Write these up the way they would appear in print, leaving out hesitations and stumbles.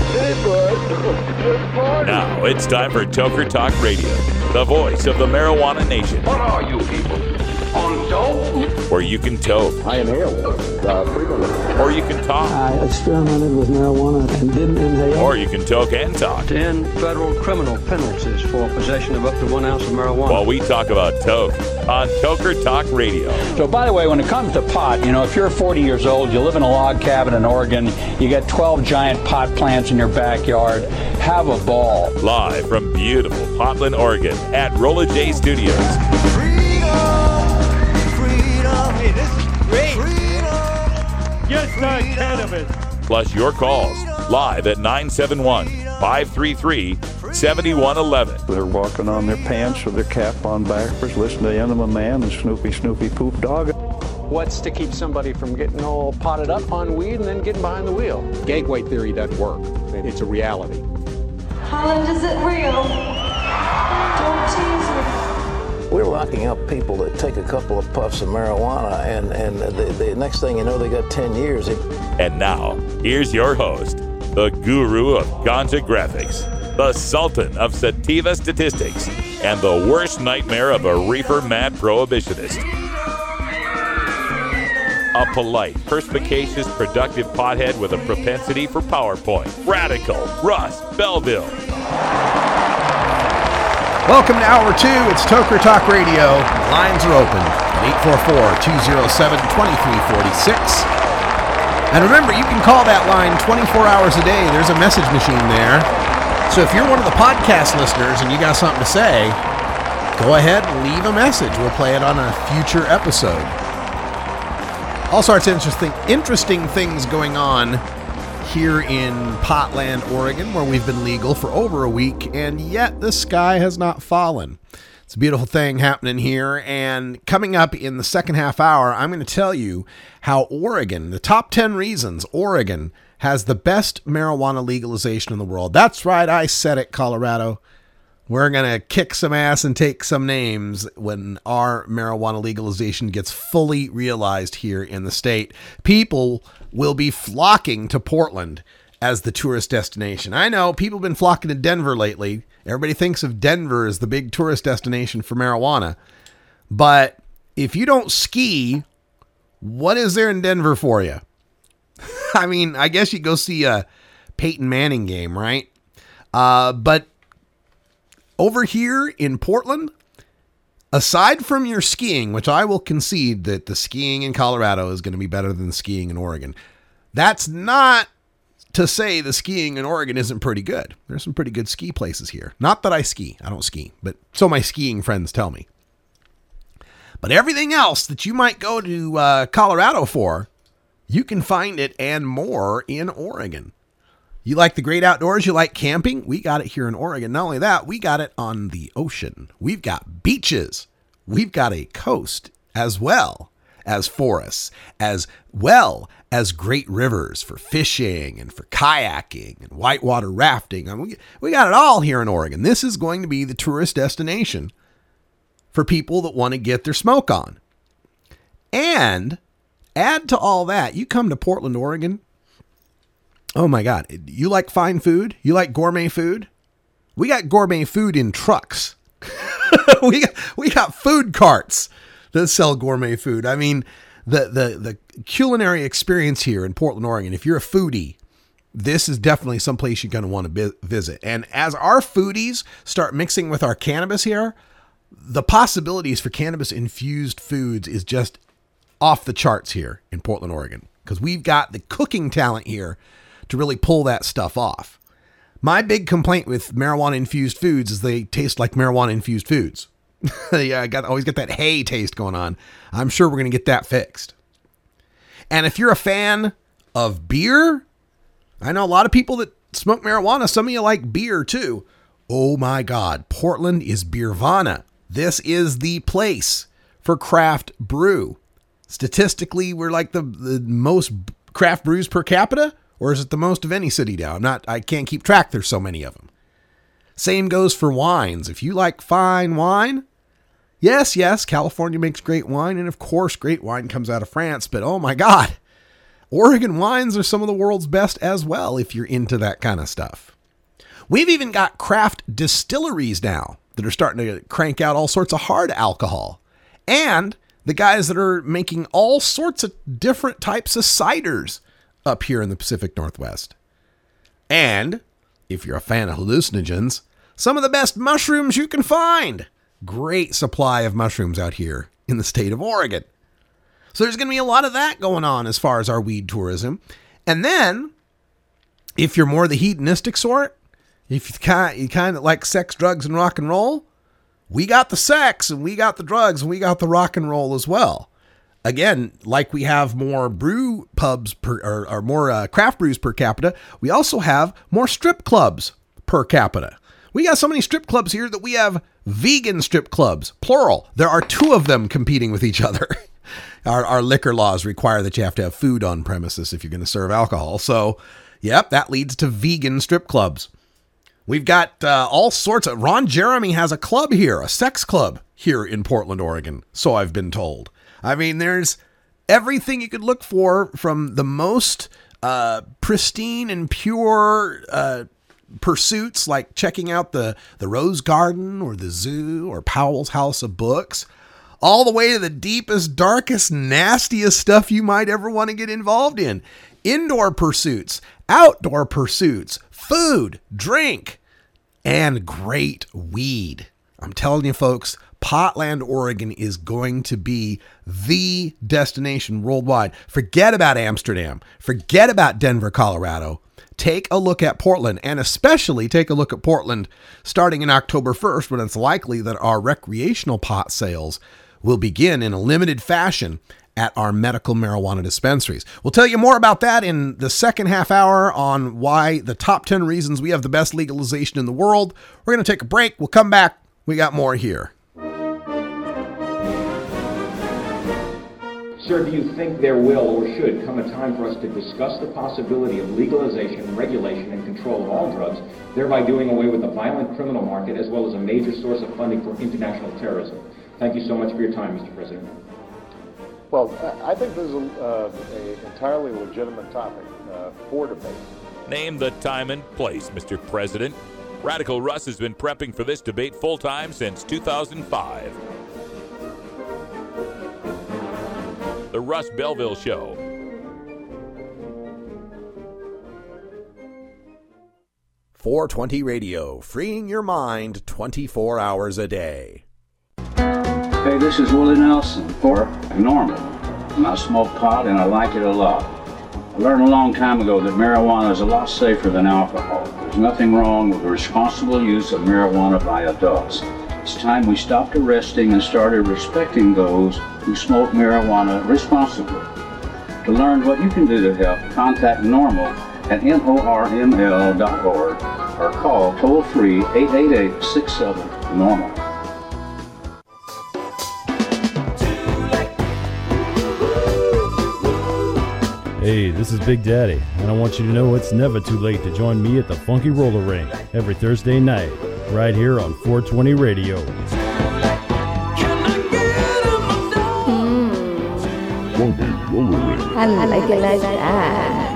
Hey, bud. Good morning. Now it's time for Toker Talk Radio, the voice of the marijuana nation. What are you people? On dope? Where you can toke. I inhale frequently. Or you can talk. I experimented with marijuana and didn't inhale. Or you can toke and talk. 10 federal criminal penalties for possession of up to 1 ounce of marijuana. While we talk about toke on Toker Talk Radio. So, by the way, when it comes to pot, if you're 40 years old, you live in a log cabin in Oregon, you got 12 giant pot plants in your backyard, have a ball. Live from beautiful Portland, Oregon at Rolla J Studios. Hey, this is great. Just not cannabis. Plus your calls live at 971-533-7111. They're walking on their pants with their cap on backwards, listening to Enema Man and Snoopy Poop Dog. What's to keep somebody from getting all potted up on weed and then getting behind the wheel? Gateway theory doesn't work. It's a reality. Holland, is it real? Don't tease me. We're locking up people that take a couple of puffs of marijuana, and the next thing you know, they got 10 years. And now, here's your host, the guru of ganja graphics, the sultan of sativa statistics, and the worst nightmare of a reefer mad prohibitionist. A polite, perspicacious, productive pothead with a propensity for PowerPoint. Radical Russ Belville. Welcome to Hour 2. It's Toker Talk Radio. Lines are open at 844-207-2346. And remember, you can call that line 24 hours a day. There's a message machine there. So if you're one of the podcast listeners and you got something to say, go ahead and leave a message. We'll play it on a future episode. All sorts of interesting things going on here in Potland, Oregon, where we've been legal for over a week, and yet the sky has not fallen. It's a beautiful thing happening here, and coming up in the second half hour, I'm going to tell you how Oregon, the top 10 reasons Oregon has the best marijuana legalization in the world. That's right, I said it, Colorado. We're going to kick some ass and take some names when our marijuana legalization gets fully realized here in the state. People will be flocking to Portland as the tourist destination. I know people have been flocking to Denver lately. Everybody thinks of Denver as the big tourist destination for marijuana. But if you don't ski, what is there in Denver for you? I mean, I guess you go see a Peyton Manning game, right? But over here in Portland, aside from your skiing, which I will concede that the skiing in Colorado is going to be better than the skiing in Oregon, that's not to say the skiing in Oregon isn't pretty good. There's some pretty good ski places here. Not that I ski. I don't ski, but so my skiing friends tell me. But everything else that you might go to Colorado for, you can find it and more in Oregon. You like the great outdoors? You like camping? We got it here in Oregon. Not only that, we got it on the ocean. We've got beaches. We've got a coast as well as forests, as well as great rivers for fishing and for kayaking and whitewater rafting. I mean, we got it all here in Oregon. This is going to be the tourist destination for people that want to get their smoke on. And add to all that, you come to Portland, Oregon. Oh my God. You like fine food? You like gourmet food? We got gourmet food in trucks. we got food carts that sell gourmet food. I mean, the culinary experience here in Portland, Oregon, if you're a foodie, this is definitely some place you're going to want to visit. And as our foodies start mixing with our cannabis here, the possibilities for cannabis infused foods is just off the charts here in Portland, Oregon, because we've got the cooking talent here to really pull that stuff off. My big complaint with marijuana-infused foods is they taste like marijuana-infused foods. Yeah, I always get that hay taste going on. I'm sure we're going to get that fixed. And if you're a fan of beer, I know a lot of people that smoke marijuana. Some of you like beer too. Oh my God, Portland is Beervana. This is the place for craft brew. Statistically, we're like the most craft brews per capita. Or is it the most of any city now? I can't keep track. There's so many of them. Same goes for wines. If you like fine wine, yes, California makes great wine. And of course, great wine comes out of France. But oh my God, Oregon wines are some of the world's best as well if you're into that kind of stuff. We've even got craft distilleries now that are starting to crank out all sorts of hard alcohol. And the guys that are making all sorts of different types of ciders up here in the Pacific Northwest. And if you're a fan of hallucinogens, some of the best mushrooms you can find. Great supply of mushrooms out here in the state of Oregon. So there's going to be a lot of that going on as far as our weed tourism. And then, if you're more the hedonistic sort, if you kind of like sex, drugs, and rock and roll, we got the sex, and we got the drugs, and we got the rock and roll as well. Again, like we have more brew pubs or more craft brews per capita, we also have more strip clubs per capita. We got so many strip clubs here that we have vegan strip clubs, plural. There are 2 of them competing with each other. Our liquor laws require that you have to have food on premises if you're going to serve alcohol. So, yep, that leads to vegan strip clubs. We've got all sorts of... Ron Jeremy has a club here, a sex club here in Portland, Oregon, so I've been told. I mean, there's everything you could look for from the most pristine and pure pursuits, like checking out the Rose Garden or the zoo or Powell's House of Books, all the way to the deepest, darkest, nastiest stuff you might ever want to get involved in. Indoor pursuits, outdoor pursuits, food, drink, and great weed. I'm telling you, folks, Potland, Oregon is going to be the destination worldwide. Forget about Amsterdam. Forget about Denver, Colorado. Take a look at Portland, and especially take a look at Portland starting in October 1st, when it's likely that our recreational pot sales will begin in a limited fashion at our medical marijuana dispensaries. We'll tell you more about that in the second half hour on why the top 10 reasons we have the best legalization in the world. We're going to take a break. We'll come back. We got more here. Sir, do you think there will or should come a time for us to discuss the possibility of legalization, regulation, and control of all drugs, thereby doing away with the violent criminal market as well as a major source of funding for international terrorism? Thank you so much for your time, Mr. President. Well, I think this is an entirely legitimate topic for debate. Name the time and place, Mr. President. Radical Russ has been prepping for this debate full-time since 2005. The Russ Belville Show. .420 Radio, freeing your mind 24 hours a day. Hey, this is Willie Nelson for NORML. And I smoke pot and I like it a lot. I learned a long time ago that marijuana is a lot safer than alcohol. There's nothing wrong with the responsible use of marijuana by adults. It's time we stopped arresting and started respecting those who smoke marijuana responsibly. To learn what you can do to help, contact NORML at NORML.org or call toll-free 888-67-NORML. Hey, this is Big Daddy, and I want you to know it's never too late to join me at the Funky Roller Ring every Thursday night, right here on 420 Radio. Funky Roller Ring. I like it like that.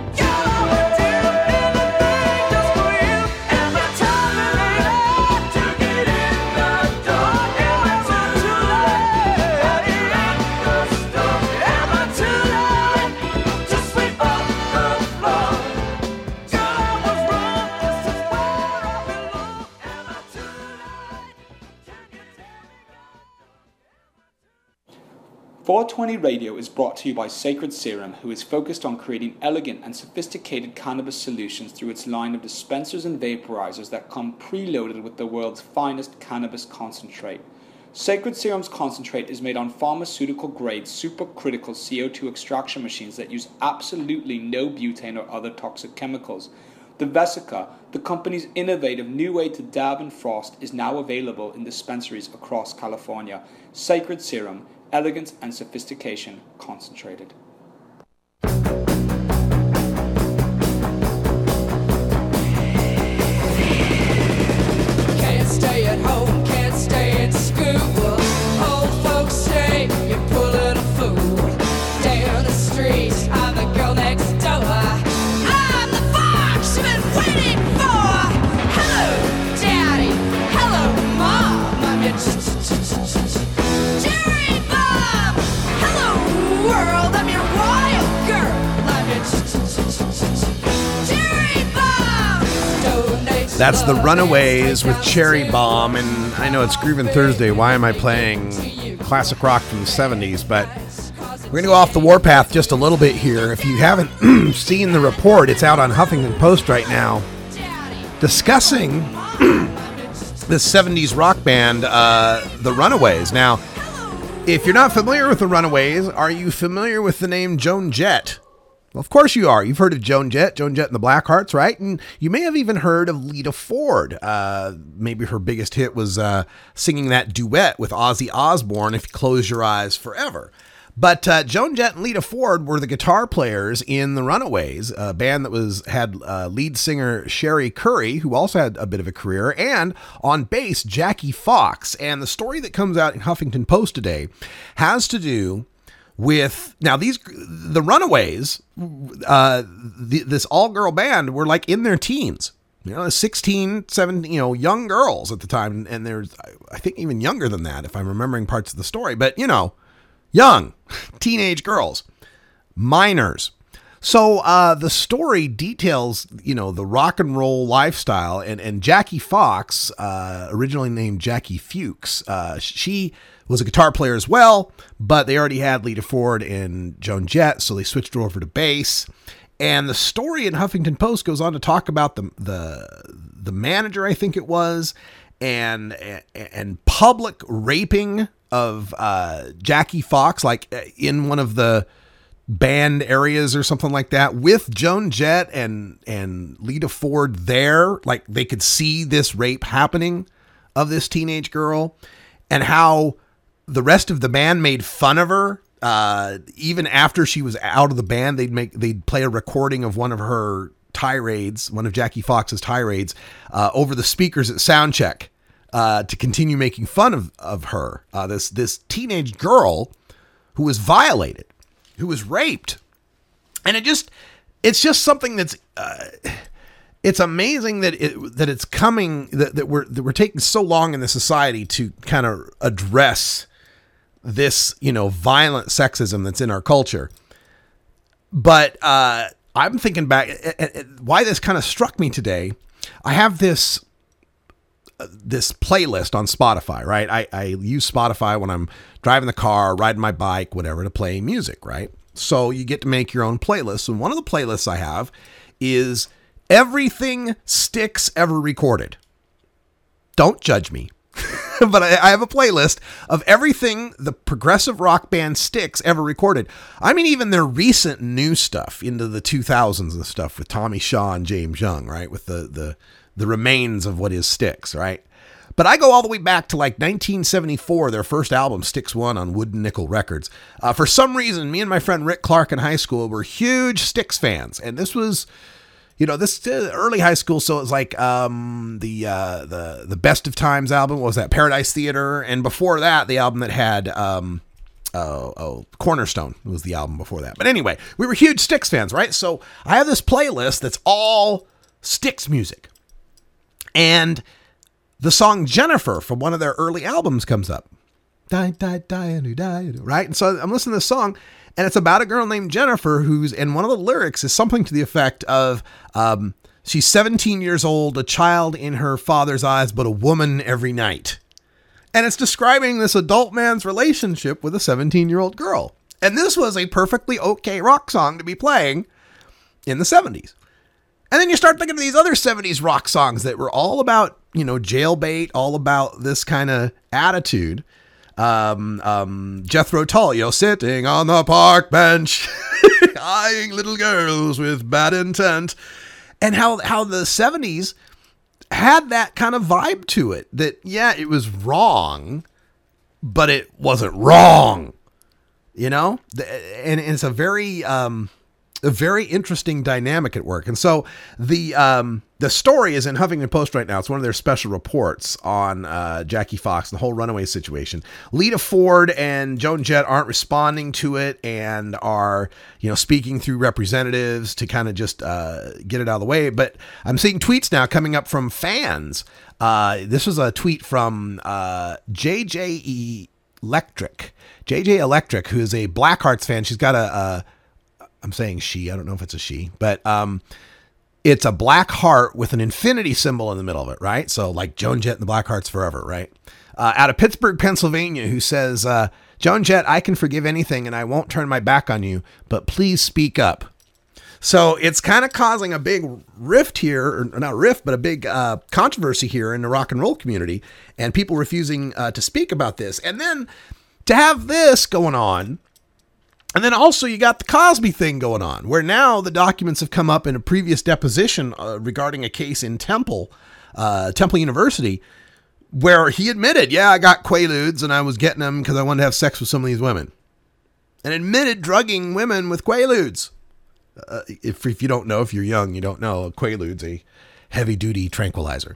.420 Radio is brought to you by Sacred Serum, who is focused on creating elegant and sophisticated cannabis solutions through its line of dispensers and vaporizers that come preloaded with the world's finest cannabis concentrate. Sacred Serum's concentrate is made on pharmaceutical-grade supercritical CO2 extraction machines that use absolutely no butane or other toxic chemicals. The Vesica, the company's innovative new way to dab and frost, is now available in dispensaries across California. Sacred Serum, elegance and sophistication concentrated. Can't stay at home, can't stay at school. Old folks say you're pulling a fool. Down the streets, either go That's the Runaways with Cherry Bomb, and I know it's Groovin' Thursday. Why am I playing classic rock from the 70s? But we're going to go off the warpath just a little bit here. If you haven't seen the report, it's out on Huffington Post right now, discussing this 70s rock band, the Runaways. Now, if you're not familiar with the Runaways, are you familiar with the name Joan Jett? Well, of course you are. You've heard of Joan Jett and the Blackhearts, right? And you may have even heard of Lita Ford. Maybe her biggest hit was singing that duet with Ozzy Osbourne, If You Close Your Eyes Forever. But Joan Jett and Lita Ford were the guitar players in the Runaways, a band that had lead singer Sherry Curry, who also had a bit of a career, and on bass, Jackie Fox. And the story that comes out in Huffington Post today has to do with, now the Runaways, this all-girl band were like in their teens, 16, 17, young girls at the time. And there's, I think, even younger than that, if I'm remembering parts of the story, but young teenage girls, minors. So the story details, the rock and roll lifestyle, and Jackie Fox, originally named Jackie Fuchs, she was a guitar player as well, but they already had Lita Ford and Joan Jett, so they switched her over to bass. And the story in Huffington Post goes on to talk about the manager, I think it was, and public raping of Jackie Fox, like in one of the band areas or something like that, with Joan Jett and Lita Ford there. Like, they could see this rape happening of this teenage girl, and how the rest of the band made fun of her. Even after she was out of the band, they'd play a recording of one of her tirades, one of Jackie Fox's tirades, over the speakers at soundcheck, to continue making fun of her. This teenage girl who was violated, who was raped. And it's just something that's, it's amazing that it's coming, that we're taking so long in the society to kind of address this, violent sexism that's in our culture. But I'm thinking back, why this kind of struck me today. I have this playlist on Spotify, right? I use Spotify when I'm driving the car, riding my bike, whatever, to play music, right? So you get to make your own playlists. And one of the playlists I have is Everything Styx Ever Recorded. Don't judge me. But I have a playlist of everything the progressive rock band Styx ever recorded. I mean, even their recent new stuff into the 2000s and stuff with Tommy Shaw and James Young, right? With the remains of what is Styx, right? But I go all the way back to like 1974, their first album, Styx One, on Wooden Nickel Records. For some reason, me and my friend Rick Clark in high school were huge Styx fans. And this was, this early high school, so it was like the Best of Times album. What was that? Paradise Theater. And before that, the album that had Cornerstone was the album before that. But anyway, we were huge Styx fans, right? So I have this playlist that's all Styx music. And the song Jennifer from one of their early albums comes up. Die, right? And so I'm listening to this song, and it's about a girl named Jennifer and one of the lyrics is something to the effect of, she's 17 years old, a child in her father's eyes, but a woman every night. And it's describing this adult man's relationship with a 17-year-old girl. And this was a perfectly okay rock song to be playing in the 70s. And then you start thinking of these other 70s rock songs that were all about, jailbait, all about this kind of attitude. Jethro Tull, sitting on the park bench, eyeing little girls with bad intent. And how the 70s had that kind of vibe to it, that, yeah, it was wrong, but it wasn't wrong, And it's a very interesting dynamic at work. And so the story is in Huffington Post right now. It's one of their special reports on Jackie Fox and the whole runaway situation. Lita Ford and Joan Jett aren't responding to it and are, speaking through representatives to kind of just get it out of the way. But I'm seeing tweets now coming up from fans. This was a tweet from JJ Electric, who is a Blackhearts fan. She's got I'm saying she, I don't know if it's a she, but It's a black heart with an infinity symbol in the middle of it, right? So like Joan Jett and the Black Hearts Forever, right? Out of Pittsburgh, Pennsylvania, who says, Joan Jett, I can forgive anything and I won't turn my back on you, but please speak up. So it's kind of causing a big rift here, or not rift, but a big controversy here in the rock and roll community, and people refusing to speak about this. And then to have this going on, and then also you got the Cosby thing going on, where now the documents have come up in a previous deposition regarding a case in Temple University, where he admitted, yeah, I got Quaaludes and I was getting them because I wanted to have sex with some of these women, and admitted drugging women with Quaaludes. If you don't know, if you're young, you don't know, Quaaludes, a heavy-duty tranquilizer.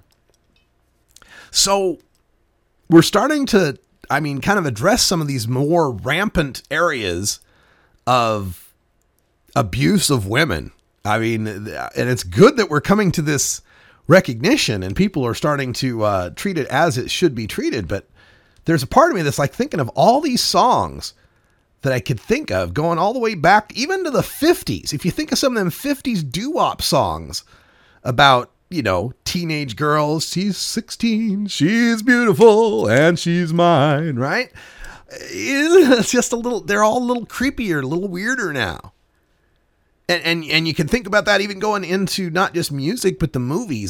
So we're starting to, kind of address some of these more rampant areas of abuse of women. And it's good that we're coming to this recognition and people are starting to treat it as it should be treated. But there's a part of me that's like thinking of all these songs that I could think of going all the way back even to the 50s. If you think of some of them 50s doo-wop songs about, teenage girls, she's 16, she's beautiful, and she's mine, right? It's just they're all a little creepier, a little weirder now. And you can think about that even going into not just music, but the movies.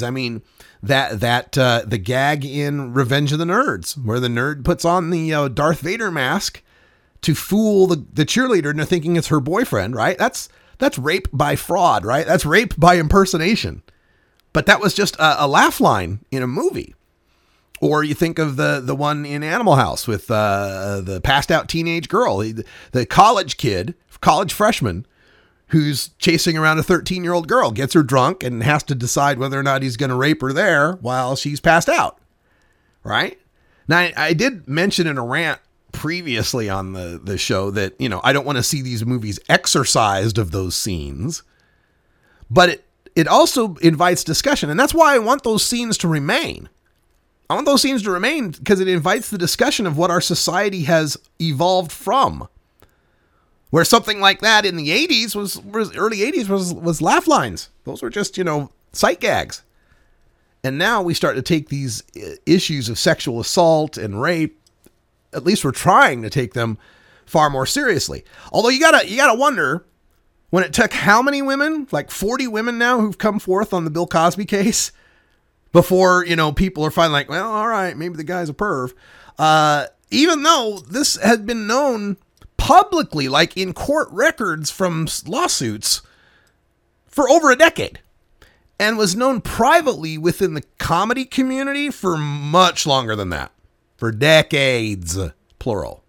The gag in Revenge of the Nerds, where the nerd puts on the Darth Vader mask to fool the cheerleader into thinking it's her boyfriend, right? That's rape by fraud, right? That's rape by impersonation. But that was just a laugh line in a movie. Or you think of the one in Animal House with the passed out teenage girl, the college freshman, who's chasing around a 13-year-old girl, gets her drunk and has to decide whether or not he's going to rape her there while she's passed out, right? Now, I did mention in a rant previously on the show that, I don't want to see these movies exorcised of those scenes, but it also invites discussion. And that's why I want those scenes to remain. I want those scenes to remain because it invites the discussion of what our society has evolved from. Where something like that in the 80s early 80s was laugh lines. Those were just, sight gags. And now we start to take these issues of sexual assault and rape, at least we're trying to take them far more seriously. Although you gotta wonder, when it took how many women, like 40 women now who've come forth on the Bill Cosby case before, people are finally like, well, all right, maybe the guy's a perv. Even though this had been known publicly, like in court records from lawsuits for over a decade, and was known privately within the comedy community for much longer than that. For decades, plural.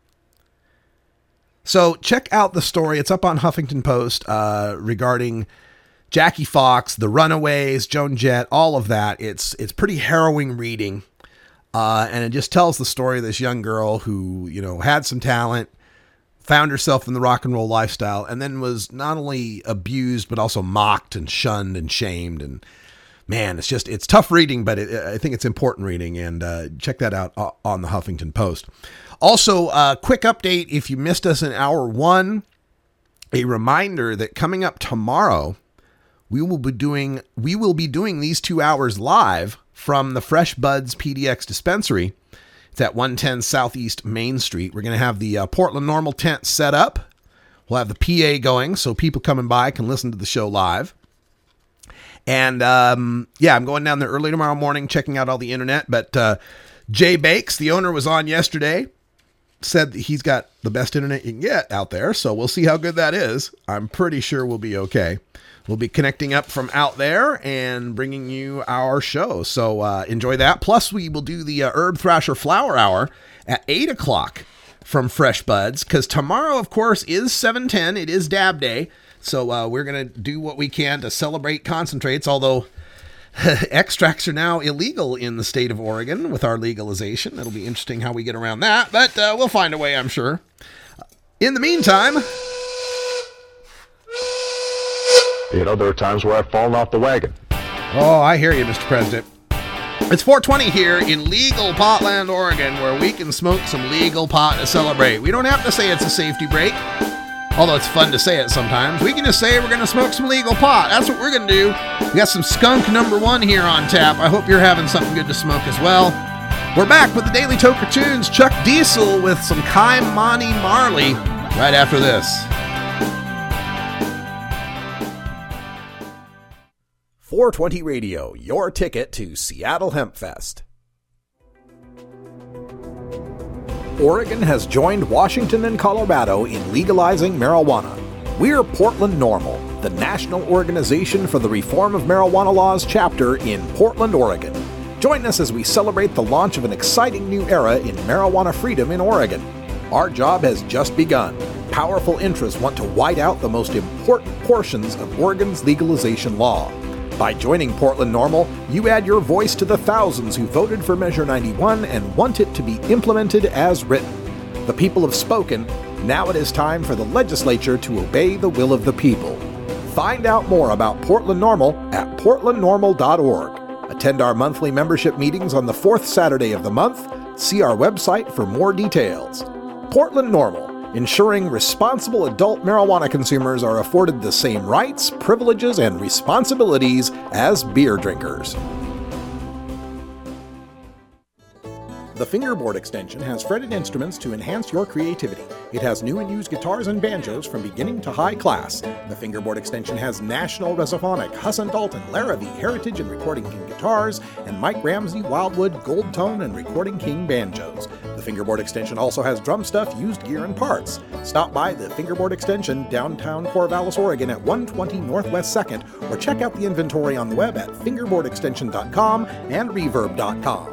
So check out the story. It's up on Huffington Post regarding Jackie Fox, the Runaways, Joan Jett, all of that. It's pretty harrowing reading. And it just tells the story of this young girl who, had some talent, found herself in the rock and roll lifestyle, and then was not only abused, but also mocked and shunned and shamed. And man, it's tough reading, but I think it's important reading, and check that out on the Huffington Post. Also, quick update, if you missed us in hour 1, a reminder that coming up tomorrow, we will be doing these 2 hours live from the Fresh Buds PDX dispensary. It's at 110 Southeast Main Street. We're going to have the Portland Normal tent set up. We'll have the PA going so people coming by can listen to the show live. And I'm going down there early tomorrow morning, checking out all the internet. But Jay Bakes, the owner, was on yesterday, said that he's got the best internet you can get out there. So we'll see how good that is. I'm pretty sure we'll be okay. We'll be connecting up from out there and bringing you our show. So enjoy that. Plus, we will do the Herb Thrasher Flower Hour at 8 o'clock from Fresh Buds. Because tomorrow, of course, is 7/10. It is Dab Day. So we're going to do what we can to celebrate concentrates, although extracts are now illegal in the state of Oregon with our legalization. It'll be interesting how we get around that, but we'll find a way, I'm sure. In the meantime... there are times where I've fallen off the wagon. Oh, I hear you, Mr. President. It's 420 here in legal Potland, Oregon, where we can smoke some legal pot to celebrate. We don't have to say it's a safety break. Although it's fun to say it sometimes. We can just say we're going to smoke some legal pot. That's what we're going to do. We got some skunk number 1 here on tap. I hope you're having something good to smoke as well. We're back with the Daily Toker Tunes. Chuck Diesel with some Ky-Mani Marley right after this. 420 Radio, your ticket to Seattle Hemp Fest. Oregon has joined Washington and Colorado in legalizing marijuana. We're Portland NORML, the national organization for the reform of marijuana laws chapter in Portland, Oregon. Join us as we celebrate the launch of an exciting new era in marijuana freedom in Oregon. Our job has just begun. Powerful interests want to white out the most important portions of Oregon's legalization law. By joining Portland NORML, you add your voice to the thousands who voted for Measure 91 and want it to be implemented as written. The people have spoken. Now it is time for the legislature to obey the will of the people. Find out more about Portland NORML at portlandnormal.org. Attend our monthly membership meetings on the 4th Saturday of the month. See our website for more details. Portland NORML, ensuring responsible adult marijuana consumers are afforded the same rights, privileges, and responsibilities as beer drinkers. The Fingerboard Extension has fretted instruments to enhance your creativity. It has new and used guitars and banjos from beginning to high class. The Fingerboard Extension has National Resophonic, Husson Dalton, Larrabee, Heritage and Recording King guitars, and Mike Ramsey, Wildwood, Gold Tone, and Recording King banjos. The Fingerboard Extension also has drum stuff, used gear, and parts. Stop by the Fingerboard Extension, downtown Corvallis, Oregon at 120 Northwest 2nd, or check out the inventory on the web at fingerboardextension.com and reverb.com.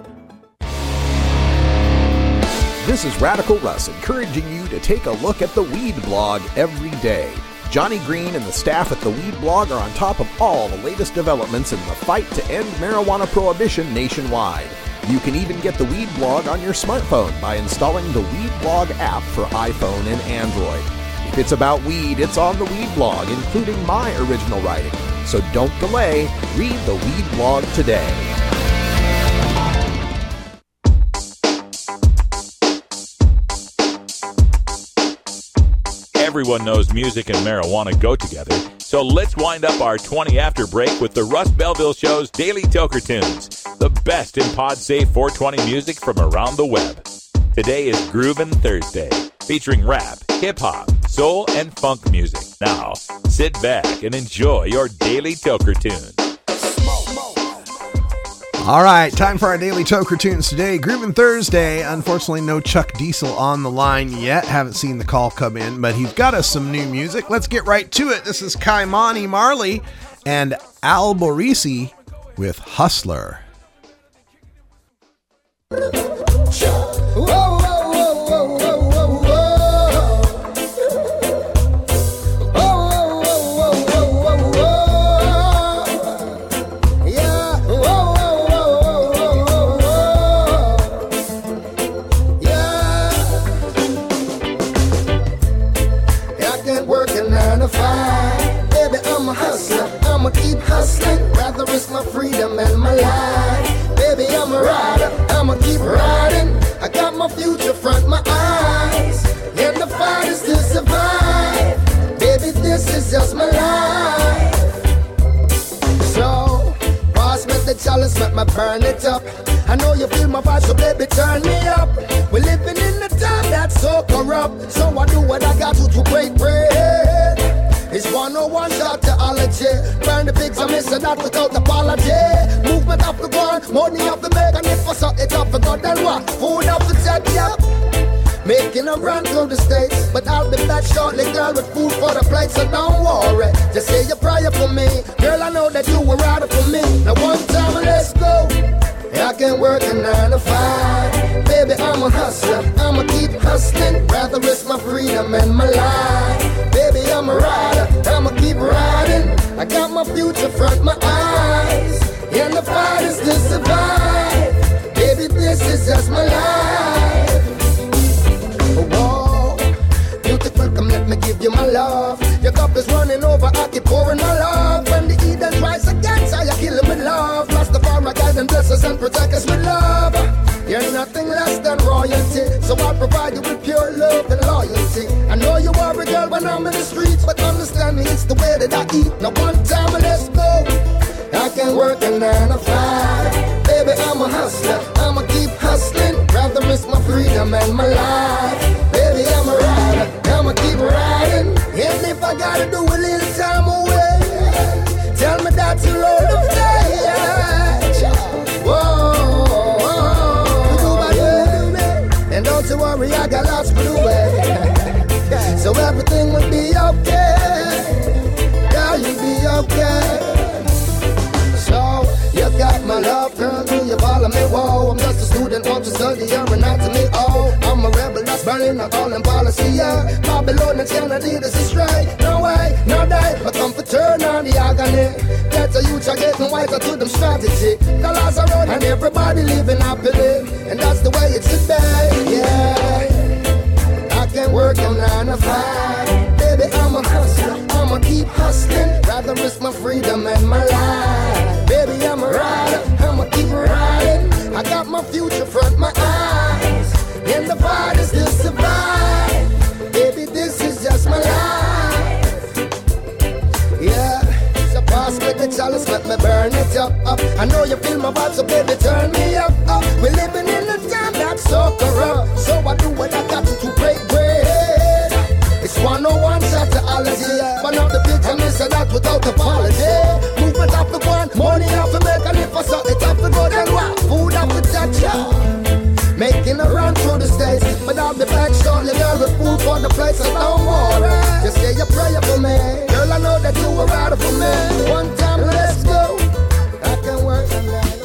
This is Radical Russ encouraging you to take a look at the Weed Blog every day. Johnny Green and the staff at the Weed Blog are on top of all the latest developments in the fight to end marijuana prohibition nationwide. You can even get the Weed Blog on your smartphone by installing the Weed Blog app for iPhone and Android. If it's about weed, it's on the Weed Blog, including my original writing. So don't delay, read the Weed Blog today. Everyone knows music and marijuana go together, so let's wind up our 20 after break with the Russ Belville Show's Daily Toker Tunes, the best in pod-safe 420 music from around the web. Today is Groovin' Thursday, featuring rap, hip-hop, soul, and funk music. Now, sit back and enjoy your Daily Toker Tunes. All right, time for our Daily Toker Tunes today. Groovin' Thursday. Unfortunately, no Chuck Diesel on the line yet. Haven't seen the call come in, but he's got us some new music. Let's get right to it. This is Ky-Mani Marley and Al Borisi with Hustler. Rather risk my freedom and my life. Baby, I'm a rider, I'ma keep riding. I got my future front my eyes, and the fight is to survive. Baby, this is just my life. So, pass me the chalice, let me burn it up. I know you feel my vibe, so baby, turn me up. We're living in a time that's so corrupt, so I do what I got to break bread. It's 101 shot theology. Burn the pigs, I'm missing that without apology. Movement off the ground, money off the make. And if I suck it off the god, then what? Food off the tech, yeah. Making a run through the states, but I'll be back shortly, girl, with food for the plate, so don't worry. Just say your prayer for me. Girl, I know that you were right for me. Now one time, let's go. I can work a 9 to 5. Baby, I'm a hustler, I'ma keep hustling. Rather risk my freedom and my life. Baby, I'm a rider, I'ma keep riding. I got my future front my eyes, and the fight is to survive. Baby, this is just my life. Whoa, beautiful, come let me give you my love. Your cup is running over, I keep pouring my love. When the Eden rise against, I kill him with love. Rastafari guide and bless us and protect us with love. You're nothing less than royalty, so I provide you with pure love and loyalty. I know you are every girl when I'm in the streets. But understand me, it's the way that I eat. Now one time, let's go. I can work a 9 to 5. Baby, I'm a hustler, I'ma keep hustling. Rather risk my freedom and my life. Baby, I'm a rider, I'ma keep riding. And if I gotta do a little time away, tell me that you'll hold the flag. Whoa, and don't you worry, I got lots for the way. So everything will be okay. Girl, you'll be okay. So, you got my love, girl, do you follow me? Whoa, I'm just a student, want to study anatomy. Oh, I'm a rebel that's burning out all in policy, yeah. Babylonians cannot lead us astray. No way, no day, but come for turn on the agony. That's a youth are getting wiser to them strategy. The laws are running and everybody living happily. And that's the way it should be, yeah. I can work a 9 to 5. Baby, I'm a hustler, I'ma keep hustling. Rather risk my freedom and my life. Baby, I'm a rider, I'ma keep riding. I got my future front my eyes, and the body still survive. Baby, this is just my life. Yeah, so pass me the chalice, let me burn it up. I know you feel my vibe, so baby, turn me up. We're living in a time that's so corrupt, so I do what I got to break bread. It's 101 psychology, but not the picture, me say that without apology. Movement off the one, money off the make, and if I saw it off the go, then what? Food off the touch, yeah. Making a run through the states, but I'll be back shortly, girl, with food for the place, so don't worry. Just say your prayer for me, girl, I know that you were right for me. One time, let's go. I can work a 9 to 5.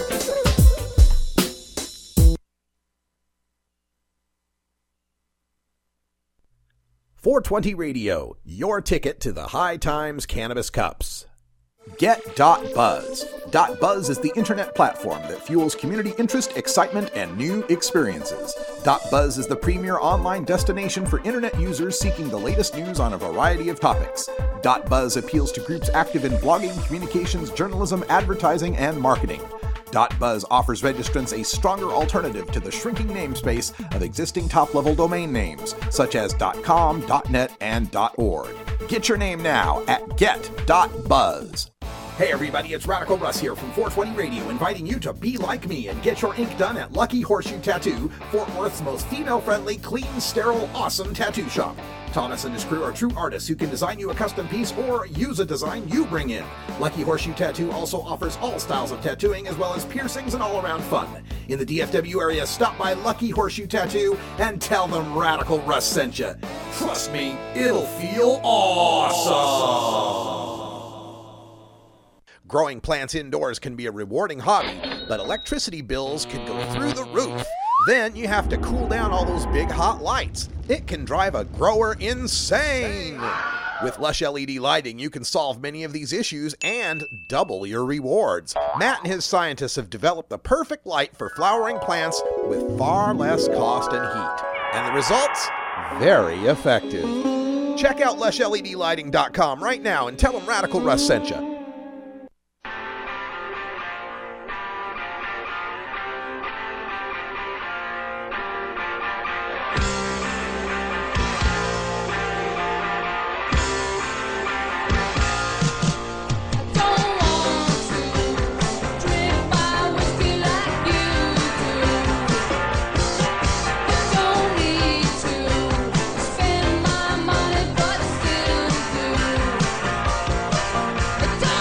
420 Radio, your ticket to the High Times Cannabis Cups. Get.Buzz. .Buzz is the internet platform that fuels community interest, excitement, and new experiences. .Buzz is the premier online destination for internet users seeking the latest news on a variety of topics. .Buzz appeals to groups active in blogging, communications, journalism, advertising, and marketing. .Buzz offers registrants a stronger alternative to the shrinking namespace of existing top-level domain names, such as .com, .net, and .org. Get your name now at get.buzz. Hey everybody, it's Radical Russ here from 420 Radio, inviting you to be like me and get your ink done at Lucky Horseshoe Tattoo, Fort Worth's most female-friendly, clean, sterile, awesome tattoo shop. Thomas and his crew are true artists who can design you a custom piece or use a design you bring in. Lucky Horseshoe Tattoo also offers all styles of tattooing as well as piercings and all-around fun. In the DFW area, stop by Lucky Horseshoe Tattoo and tell them Radical Russ sent you. Trust me, it'll feel awesome. Growing plants indoors can be a rewarding hobby, but electricity bills can go through the roof. Then you have to cool down all those big hot lights. It can drive a grower insane. With Lush LED lighting, you can solve many of these issues and double your rewards. Matt and his scientists have developed the perfect light for flowering plants with far less cost and heat. And the results? Very effective. Check out lushledlighting.com right now and tell them Radical Russ sent you. Don't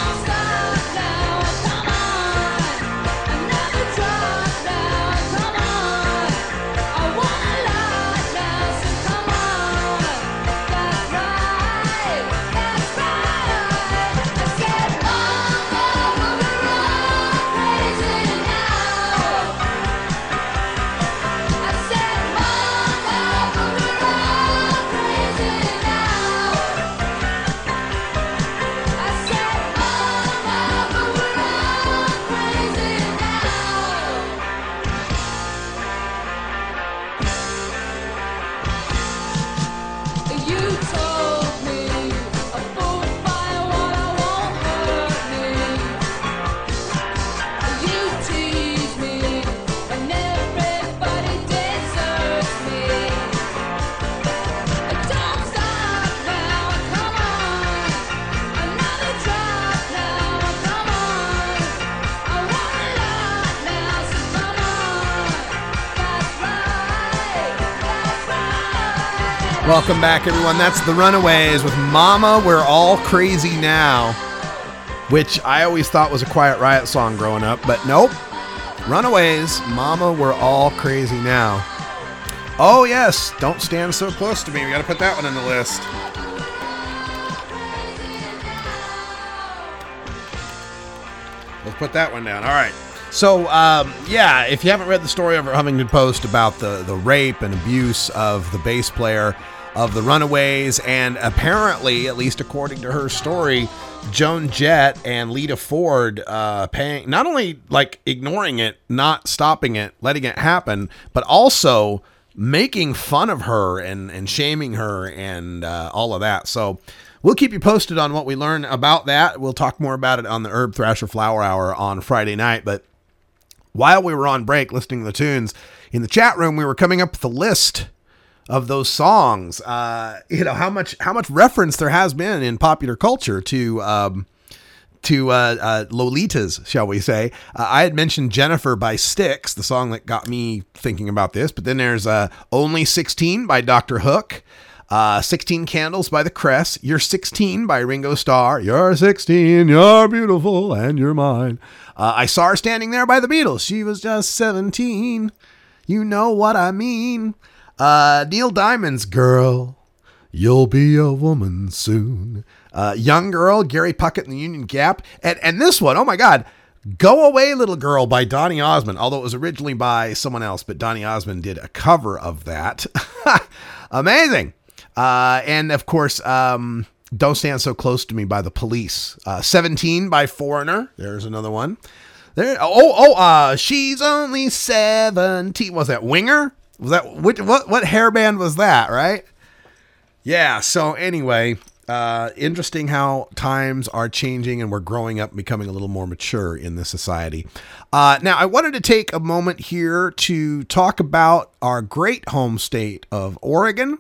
Welcome back, everyone. That's The Runaways with Mama, We're All Crazy Now, which I always thought was a Quiet Riot song growing up, but nope. Runaways, Mama, We're All Crazy Now. Oh, yes. Don't Stand So Close to Me. We got to put that one on the list. Let's put that one down. All right. So, yeah, if you haven't read the story over at Huffington Post about the rape and abuse of the bass player of the Runaways, and apparently, at least according to her story, Joan Jett and Lita Ford paying, not only like ignoring it, not stopping it, letting it happen, but also making fun of her and shaming her and all of that. So we'll keep you posted on what we learn about that. We'll talk more about it on the Herb Thrasher Flower Hour on Friday night. But while we were on break listening to the tunes, in the chat room, we were coming up with a list of those songs. How much reference there has been in popular culture to Lolitas, shall we say. I had mentioned Jennifer by Styx, the song that got me thinking about this, but then there's Only 16 by Dr. Hook, 16 Candles by The Cress, You're 16 by Ringo Starr, You're 16, you're beautiful, and you're mine. I Saw Her Standing There by The Beatles, She Was Just 17, you know what I mean. Neil Diamond's Girl, You'll Be a Woman Soon. Young Girl, Gary Puckett and the Union Gap. And this one, oh my God, Go Away Little Girl by Donny Osmond, although it was originally by someone else, but Donny Osmond did a cover of that. Amazing. And of course, Don't Stand So Close to Me by The Police. 17 by Foreigner. There's another one. There. She's Only 17. Was that Winger? Was that what hair band was that, right? Yeah, so anyway, interesting how times are changing and we're growing up and becoming a little more mature in this society. Now, I wanted to take a moment here to talk about our great home state of Oregon.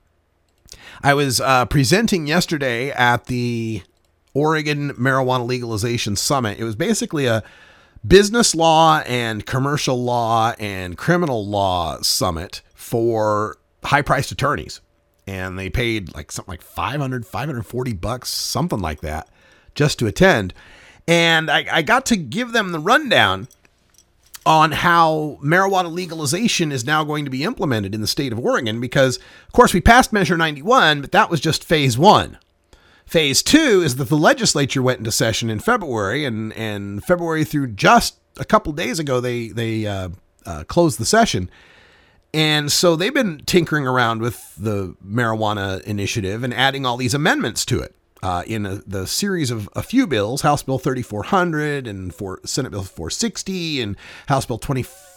I was presenting yesterday at the Oregon Marijuana Legalization Summit. It was basically a business law and commercial law and criminal law summit for high-priced attorneys. And they paid like something like $540, something like that, just to attend. And I got to give them the rundown on how marijuana legalization is now going to be implemented in the state of Oregon, because, of course, we passed Measure 91, but that was just phase 1. Phase 2 is that the legislature went into session in February, and February through just a couple days ago, they closed the session. And so they've been tinkering around with the marijuana initiative and adding all these amendments to it in the series of a few bills, House Bill 3400 and Senate Bill 460 and House Bill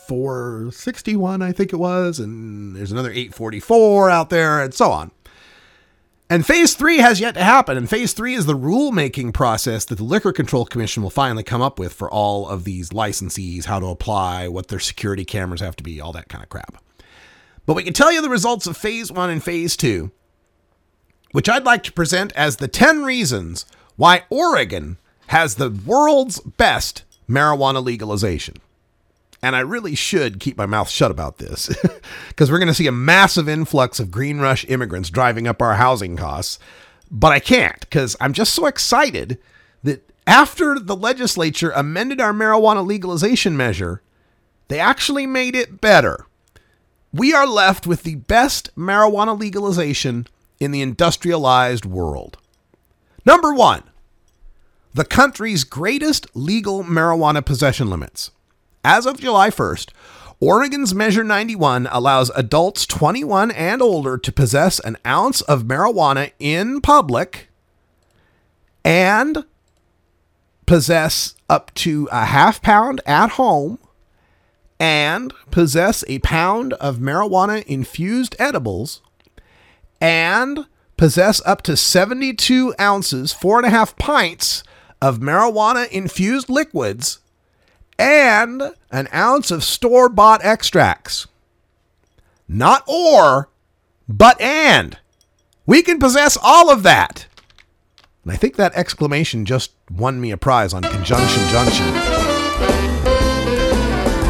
2461, I think it was. And there's another 844 out there and so on. And phase 3 has yet to happen. And phase 3 is the rulemaking process that the Liquor Control Commission will finally come up with for all of these licensees, how to apply, what their security cameras have to be, all that kind of crap. But we can tell you the results of phase 1 and phase 2, which I'd like to present as the 10 reasons why Oregon has the world's best marijuana legalization. And I really should keep my mouth shut about this because we're going to see a massive influx of Green Rush immigrants driving up our housing costs. But I can't, because I'm just so excited that after the legislature amended our marijuana legalization measure, they actually made it better. We are left with the best marijuana legalization in the industrialized world. Number 1, the country's greatest legal marijuana possession limits. As of July 1st, Oregon's Measure 91 allows adults 21 and older to possess an ounce of marijuana in public and possess up to a half pound at home and possess a pound of marijuana-infused edibles and possess up to 72 ounces, 4.5 pints of marijuana-infused liquids and an ounce of store-bought extracts. Not or, but and. We can possess all of that. And I think that exclamation just won me a prize on Conjunction Junction.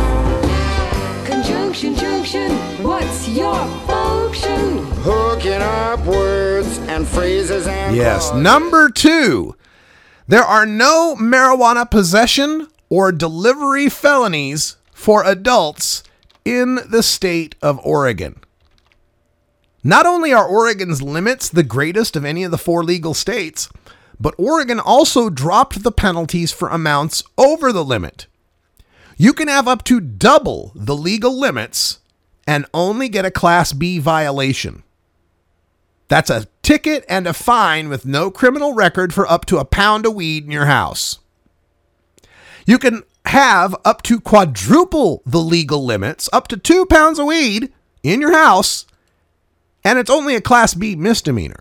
Conjunction Junction, what's your function? Hooking sharp words and phrases and Yes, number 2. There are no marijuana possession or delivery felonies for adults in the state of Oregon. Not only are Oregon's limits the greatest of any of the 4 legal states, but Oregon also dropped the penalties for amounts over the limit. You can have up to double the legal limits and only get a Class B violation. That's a ticket and a fine with no criminal record for up to a pound of weed in your house. You can have up to quadruple the legal limits, up to 2 pounds of weed in your house, and it's only a Class B misdemeanor.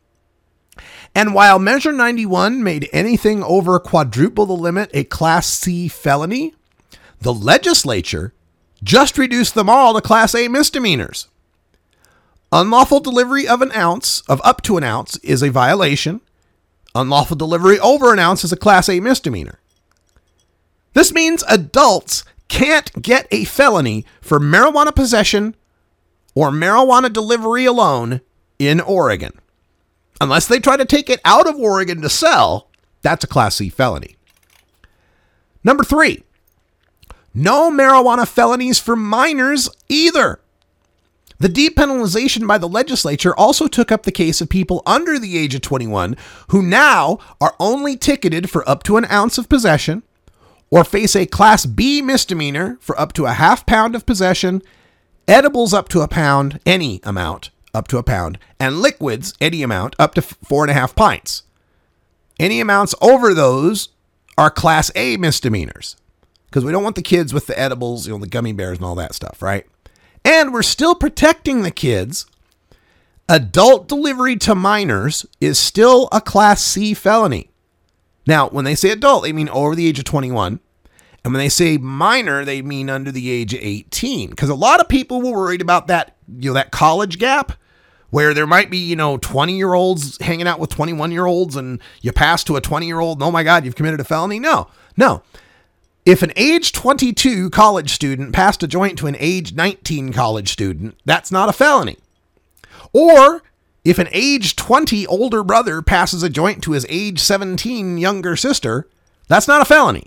And while Measure 91 made anything over quadruple the limit a Class C felony, the legislature just reduced them all to Class A misdemeanors. Unlawful delivery of up to an ounce is a violation. Unlawful delivery over an ounce is a Class A misdemeanor. This means adults can't get a felony for marijuana possession or marijuana delivery alone in Oregon. Unless they try to take it out of Oregon to sell, that's a Class C felony. Number 3, no marijuana felonies for minors either. The depenalization by the legislature also took up the case of people under the age of 21 who now are only ticketed for up to an ounce of possession or face a Class B misdemeanor for up to a half pound of possession, edibles up to a pound, any amount up to a pound, and liquids, any amount up to 4.5 pints. Any amounts over those are Class A misdemeanors because we don't want the kids with the edibles, the gummy bears and all that stuff, right? And we're still protecting the kids. Adult delivery to minors is still a Class C felony. Now, when they say adult, they mean over the age of 21. And when they say minor, they mean under the age of 18. Because a lot of people were worried about that, that college gap where there might be, 20-year-olds hanging out with 21-year-olds and you pass to a 20-year-old and, oh my God, you've committed a felony. No. If an age 22 college student passed a joint to an age 19 college student, that's not a felony. Or if an age 20 older brother passes a joint to his age 17 younger sister, that's not a felony.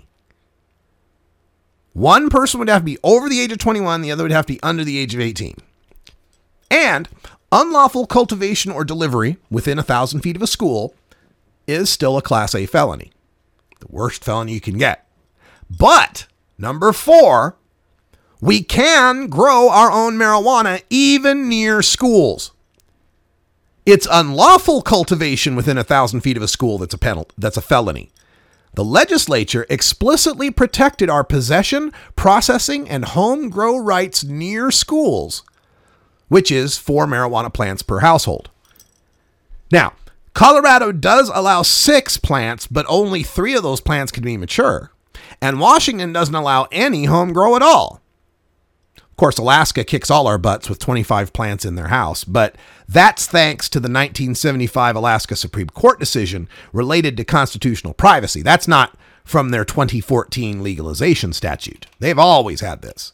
One person would have to be over the age of 21, the other would have to be under the age of 18. And unlawful cultivation or delivery within 1,000 feet of a school is still a Class A felony. The worst felony you can get. But, number 4, we can grow our own marijuana even near schools. It's unlawful cultivation within 1,000 feet of a school that's a felony. The legislature explicitly protected our possession, processing, and home grow rights near schools, which is 4 marijuana plants per household. Now, Colorado does allow 6 plants, but only 3 of those plants can be mature. And Washington doesn't allow any home grow at all. Of course, Alaska kicks all our butts with 25 plants in their house, but that's thanks to the 1975 Alaska Supreme Court decision related to constitutional privacy. That's not from their 2014 legalization statute. They've always had this.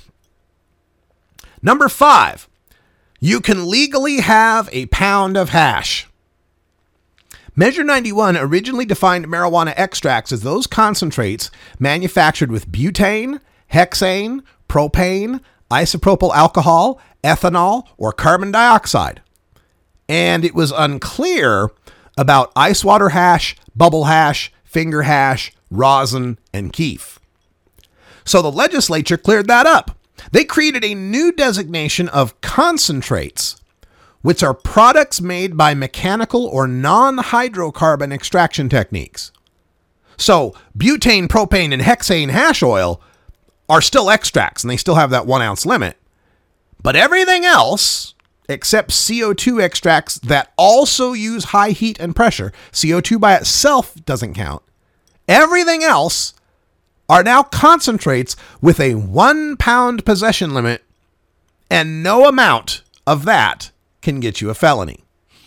Number 5, you can legally have a pound of hash. Measure 91 originally defined marijuana extracts as those concentrates manufactured with butane, hexane, propane, isopropyl alcohol, ethanol, or carbon dioxide. And it was unclear about ice water hash, bubble hash, finger hash, rosin, and keef. So the legislature cleared that up. They created a new designation of concentrates, which are products made by mechanical or non-hydrocarbon extraction techniques. So butane, propane, and hexane hash oil are still extracts, and they still have that 1 ounce limit. But everything else, except CO2 extracts that also use high heat and pressure, CO2 by itself doesn't count. Everything else are now concentrates with a 1 pound possession limit, and no amount of that can get you a felony.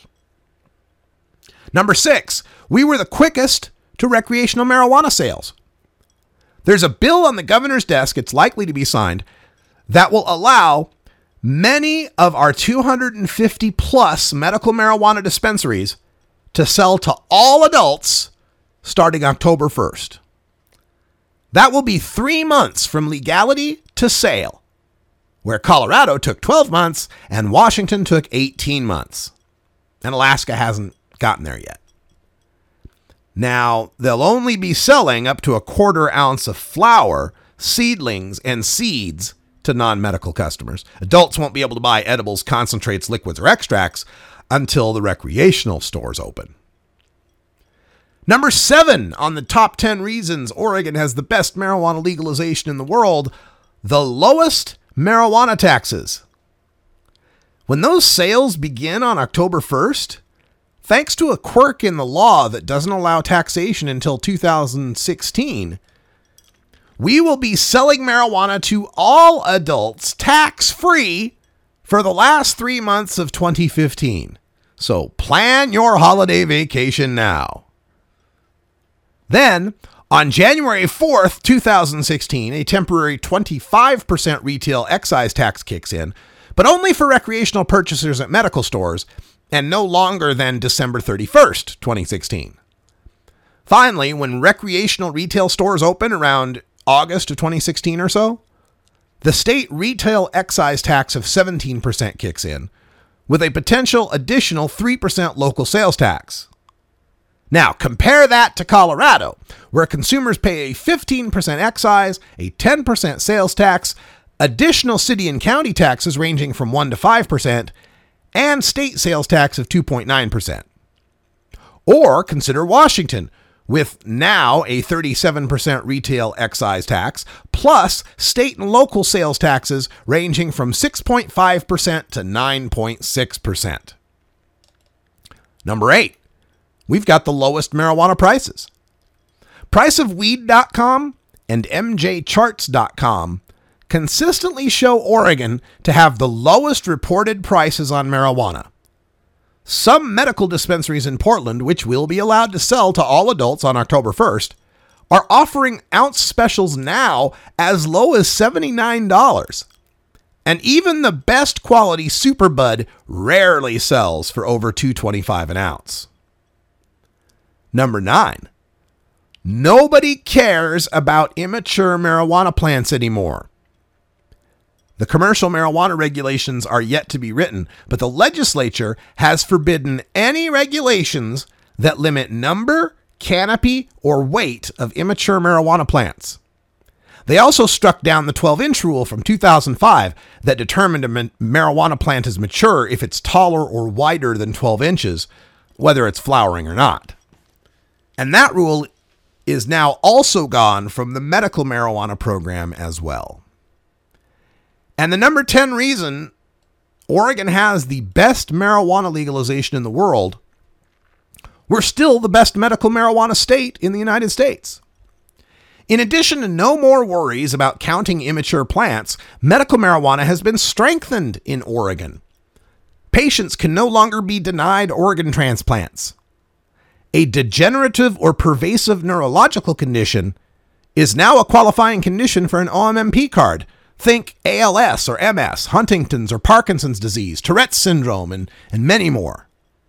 Number 6, we were the quickest to recreational marijuana sales. There's a bill on the governor's desk, it's likely to be signed, that will allow many of our 250 plus medical marijuana dispensaries to sell to all adults starting October 1st. That will be 3 months from legality to sale, where Colorado took 12 months and Washington took 18 months. And Alaska hasn't gotten there yet. Now, they'll only be selling up to a 1/4 ounce of flower, seedlings, and seeds to non-medical customers. Adults won't be able to buy edibles, concentrates, liquids, or extracts until the recreational stores open. Number 7 on the top 10 reasons Oregon has the best marijuana legalization in the world, the lowest marijuana taxes. When those sales begin on October 1st, thanks to a quirk in the law that doesn't allow taxation until 2016, we will be selling marijuana to all adults tax-free for the last 3 months of 2015. So plan your holiday vacation now. Then, on January 4th, 2016, a temporary 25% retail excise tax kicks in, but only for recreational purchasers at medical stores, and no longer than December 31st, 2016. Finally, when recreational retail stores open around August of 2016 or so, the state retail excise tax of 17% kicks in, with a potential additional 3% local sales tax. Now, compare that to Colorado, where consumers pay a 15% excise, a 10% sales tax, additional city and county taxes ranging from 1 to 5%, and state sales tax of 2.9%. Or consider Washington, with now a 37% retail excise tax, plus state and local sales taxes ranging from 6.5% to 9.6%. Number 8. We've got the lowest marijuana prices. Priceofweed.com and MJCharts.com consistently show Oregon to have the lowest reported prices on marijuana. Some medical dispensaries in Portland, which will be allowed to sell to all adults on October 1st, are offering ounce specials now as low as $79. And even the best quality Superbud rarely sells for over $2.25 an ounce. Number 9. Nobody cares about immature marijuana plants anymore. The commercial marijuana regulations are yet to be written, but the legislature has forbidden any regulations that limit number, canopy, or weight of immature marijuana plants. They also struck down the 12-inch rule from 2005 that determined a marijuana plant is mature if it's taller or wider than 12 inches, whether it's flowering or not. And that rule is now also gone from the medical marijuana program as well. And the number 10 reason Oregon has the best marijuana legalization in the world, we're still the best medical marijuana state in the United States. In addition to no more worries about counting immature plants, medical marijuana has been strengthened in Oregon. Patients can no longer be denied organ transplants. A degenerative or pervasive neurological condition is now a qualifying condition for an OMMP card. Think ALS or MS, Huntington's or Parkinson's disease, Tourette's syndrome, and many more.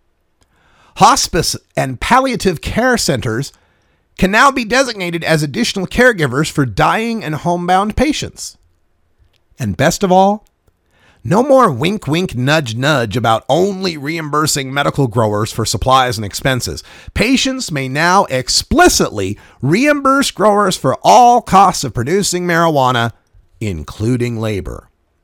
Hospice and palliative care centers can now be designated as additional caregivers for dying and homebound patients. And best of all, no more wink, wink, nudge, nudge about only reimbursing medical growers for supplies and expenses. Patients may now explicitly reimburse growers for all costs of producing marijuana, including labor.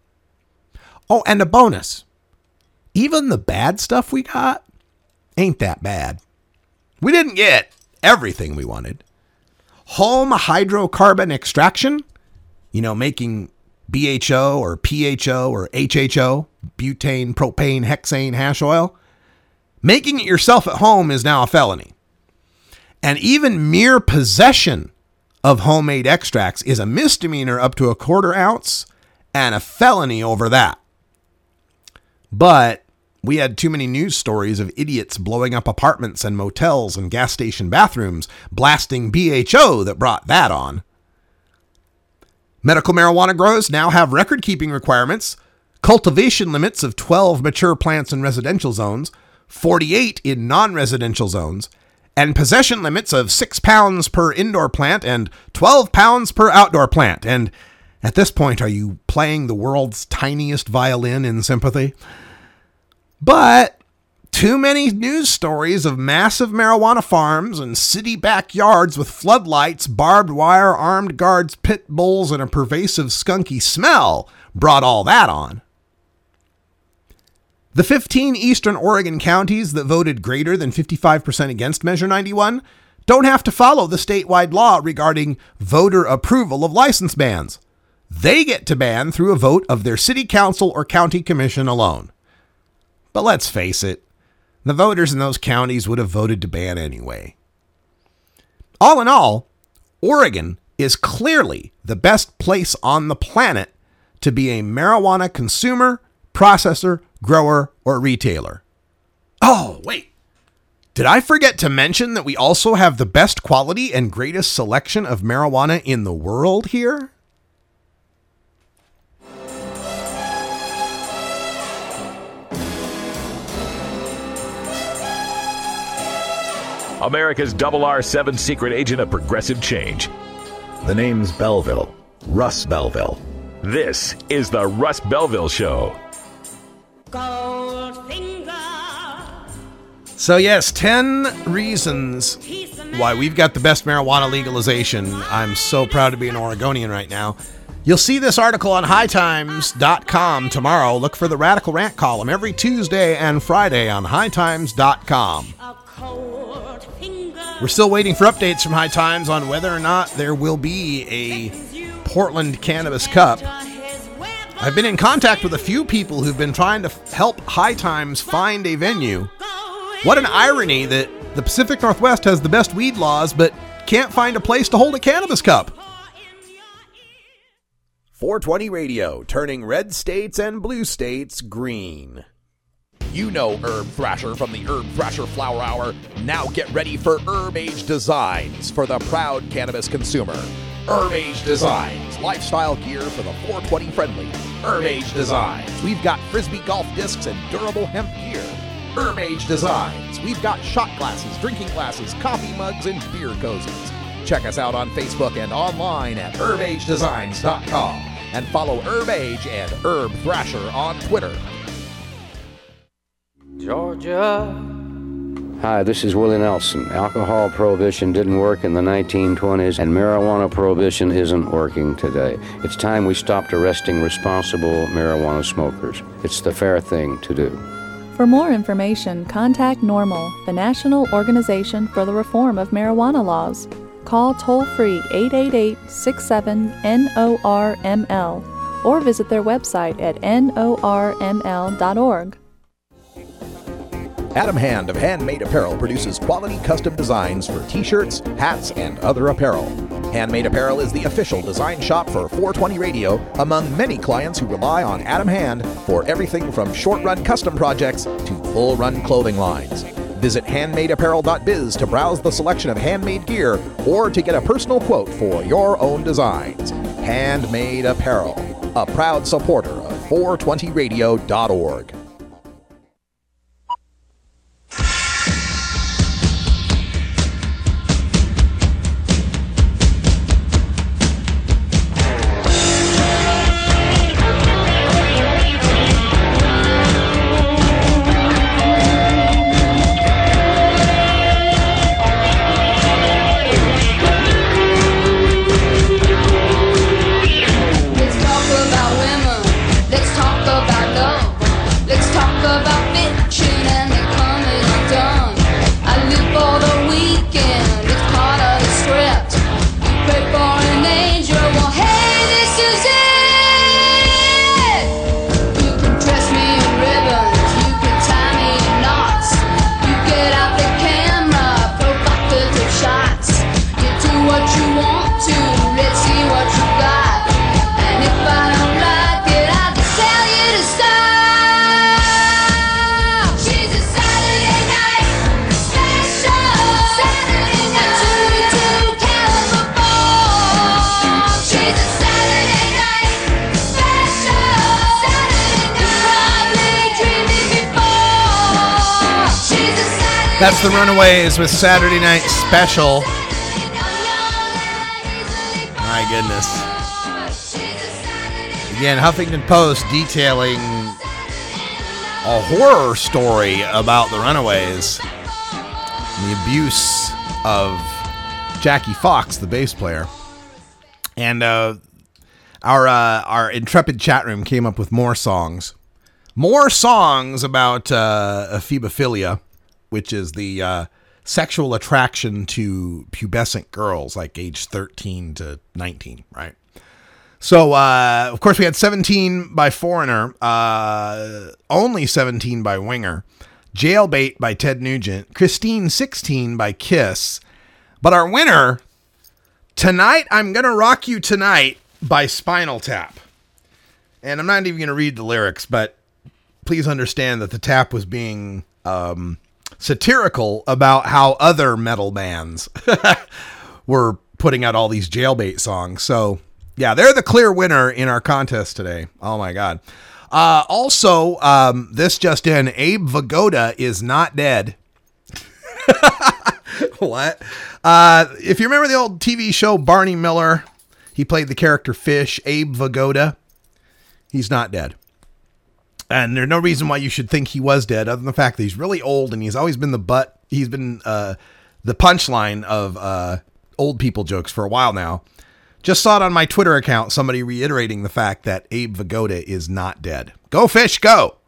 Oh, and a bonus. Even the bad stuff we got ain't that bad. We didn't get everything we wanted. Home hydrocarbon extraction, making BHO or PHO or HHO, butane, propane, hexane, hash oil. Making it yourself at home is now a felony. And even mere possession of homemade extracts is a misdemeanor up to a 1/4 ounce and a felony over that. But we had too many news stories of idiots blowing up apartments and motels and gas station bathrooms, blasting BHO that brought that on. Medical marijuana growers now have record-keeping requirements. cultivation limits of 12 mature plants in residential zones, 48 in non-residential zones, and possession limits of 6 pounds per indoor plant and 12 pounds per outdoor plant. And at this point, are you playing the world's tiniest violin in sympathy? But too many news stories of massive marijuana farms and city backyards with floodlights, barbed wire, armed guards, pit bulls, and a pervasive skunky smell brought all that on. The 15 eastern Oregon counties that voted greater than 55% against Measure 91 don't have to follow the statewide law regarding voter approval of license bans. They get to ban through a vote of their city council or county commission alone. But let's face it, the voters in those counties would have voted to ban anyway. All in all, Oregon is clearly the best place on the planet to be a marijuana consumer, processor, grower, or retailer. Oh, wait. Did I forget to mention that we also have the best quality and greatest selection of marijuana in the world here? America's RR7 secret agent of progressive change. The name's Belville. Russ Belville. This is the Russ Belville Show. So yes, 10 reasons why we've got the best marijuana legalization. I'm so proud to be an Oregonian right now. You'll see this article on hightimes.com tomorrow. Look for the Radical Rant column every Tuesday and Friday on hightimes.com. We're still waiting for updates from High Times on whether or not there will be a Portland Cannabis Cup. I've been in contact with a few people who've been trying to help High Times find a venue. What an irony that the Pacific Northwest has the best weed laws, but can't find a place to hold a Cannabis Cup. 420 Radio, turning red states and blue states green. You know Herb Thrasher from the Herb Thrasher Flower Hour. Now get ready for Herb Age Designs for the proud cannabis consumer. Herb Age Designs, lifestyle gear for the 420 friendly. Herb Age Designs, we've got Frisbee golf discs and durable hemp gear. Herb Age Designs, we've got shot glasses, drinking glasses, coffee mugs, and beer cozies. Check us out on Facebook and online at herbagedesigns.com. And follow Herb Age and Herb Thrasher on Twitter. Georgia. Hi, this is Willie Nelson. Alcohol prohibition didn't work in the 1920s, and marijuana prohibition isn't working today. It's time we stopped arresting responsible marijuana smokers. It's the fair thing to do. For more information, contact NORML, the National Organization for the Reform of Marijuana Laws. Call toll-free 888-67-NORML or visit their website at norml.org. Adam Hand of Handmade Apparel produces quality custom designs for t-shirts, hats, and other apparel. Handmade Apparel is the official design shop for 420 Radio among many clients who rely on Adam Hand for everything from short-run custom projects to full-run clothing lines. Visit handmadeapparel.biz to browse the selection of handmade gear or to get a personal quote for your own designs. Handmade Apparel, a proud supporter of 420radio.org. Let's talk about women. Let's talk about love. That's the Runaways with Saturday Night Special. My goodness. Again, Huffington Post detailing a horror story about the Runaways and the abuse of Jackie Fox, the bass player. And our intrepid chat room came up with more songs about ephebophilia, which is the sexual attraction to pubescent girls, like age 13 to 19, right? So, of course, we had 17 by Foreigner, Only 17 by Winger, Jailbait by Ted Nugent, Christine 16 by Kiss. But our winner, Tonight I'm Gonna Rock You Tonight by Spinal Tap. And I'm not even going to read the lyrics, but please understand that the tap was being satirical about how other metal bands were putting out all these Jailbait songs. So, yeah, they're the clear winner in our contest today. Oh, my God. Also, this just in, Abe Vigoda is not dead. What? If you remember the old TV show Barney Miller, he played the character Fish, Abe Vigoda. He's not dead. And there's no reason why you should think he was dead, other than the fact that he's really old and he's always been he's been the punchline of old people jokes for a while now. Just saw it on my Twitter account, somebody reiterating the fact that Abe Vigoda is not dead. Go Fish, go!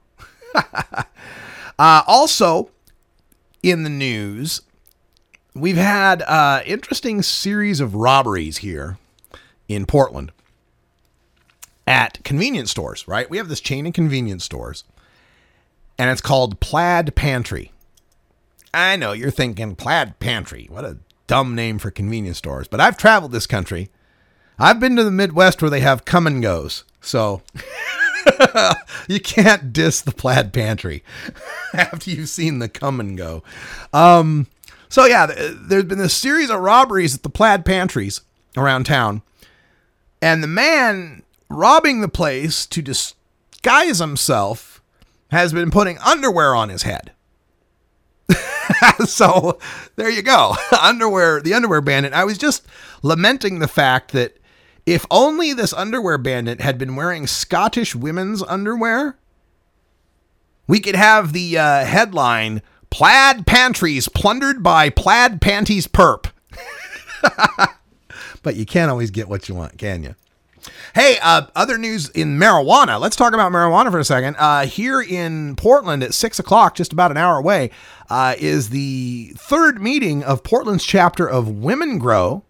Also, in the news, we've had an interesting series of robberies here in Portland at convenience stores, right? We have this chain of convenience stores, and it's called Plaid Pantry. I know you're thinking, Plaid Pantry, what a dumb name for convenience stores. But I've traveled this country. I've been to the Midwest where they have come and goes. So you can't diss the Plaid Pantry after you've seen the come and go. So yeah, there's been a series of robberies at the Plaid Pantries around town. And the man robbing the place to disguise himself has been putting underwear on his head. So there you go. The underwear bandit. I was just lamenting the fact that if only this underwear bandit had been wearing Scottish women's underwear, we could have the headline, Plaid Pantries plundered by Plaid Panties Perp. But you can't always get what you want, can you? Hey, other news in marijuana. Let's talk about marijuana for a second. Here in Portland at 6 o'clock, just about an hour away, is the third meeting of Portland's chapter of Women Grow.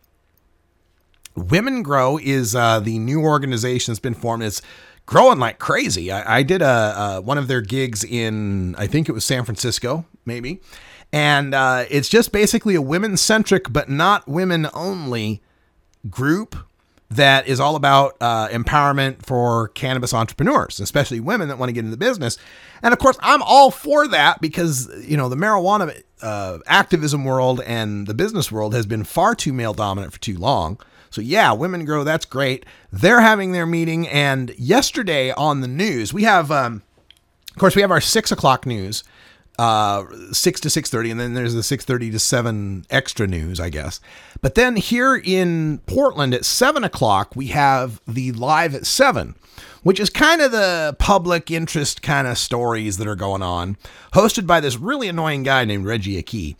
Women Grow is the new organization that's been formed. It's growing like crazy. I did one of their gigs in, I think it was San Francisco, maybe. And it's just basically a women-centric, but not women-only group that is all about empowerment for cannabis entrepreneurs, especially women that want to get into the business. And of course, I'm all for that because, you know, the marijuana activism world and the business world has been far too male dominant for too long. So yeah, Women Grow, that's great. They're having their meeting. And yesterday on the news, we have, of course, we have our 6 o'clock news, 6 to 6:30, and then there's the 6:30 to 7 extra news, I guess. But then here in Portland at 7 o'clock, we have the Live at 7, which is kind of the public interest kind of stories that are going on, hosted by this really annoying guy named Reggie Aki.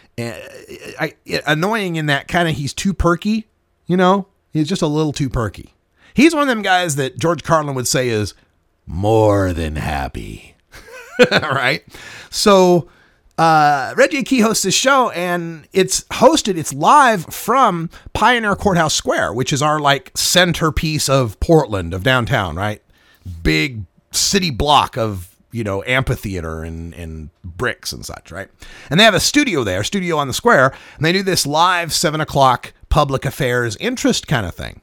Annoying in that kind of he's too perky, you know? He's just a little too perky. He's one of them guys that George Carlin would say is more than happy. Right? So Reggie Aki hosts this show, and it's live from Pioneer Courthouse Square, which is our like centerpiece of Portland, of downtown, right? Big city block of, you know, amphitheater and bricks and such, right? And they have a studio on the square, and they do this live 7 o'clock public affairs interest kind of thing.